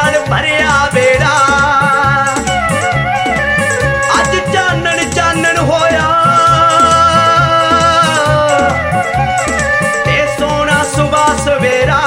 नाल भरिया बेड़ा अज चानन चानन होया ते सोना सुबह सवेरा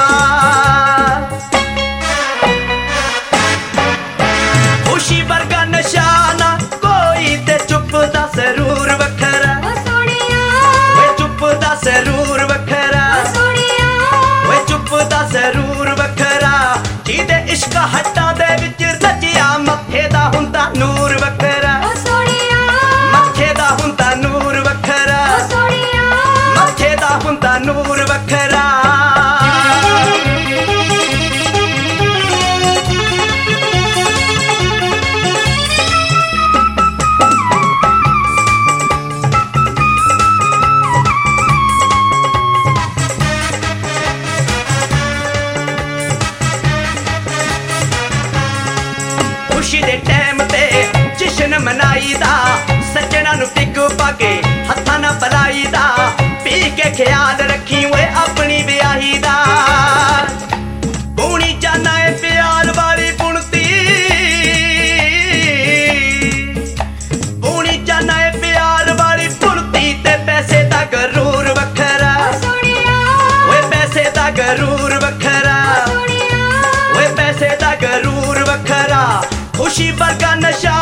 खुशी वर्गा नशा ना कोई ते चुप दा जरूर वखरा वे चुप दा जरूर वखरा वे चुप दा जरूर वखरा जिदे इश्क हट्टा दे विच रचिया मथे दा हुंदा नूर वखरा मथे दा हुंदा नूर वखरा मथे दा हुंदा नूर वखरा खुशी दे टाइम ते जश्न मनाई दा सज्जना नु टिक पाके हत्था ना पलाई दा पी के ख्याल रखी वे अपनी ब्याही दा पूनी जाना है प्यार वाली बुनती पूनी जाना है प्यार वाली बुनती ते पैसे दा गरूर वखरा वे पैसे दा गरूर वखरा वे पैसे दा गरूर वखरा खुशी वर्गा नशा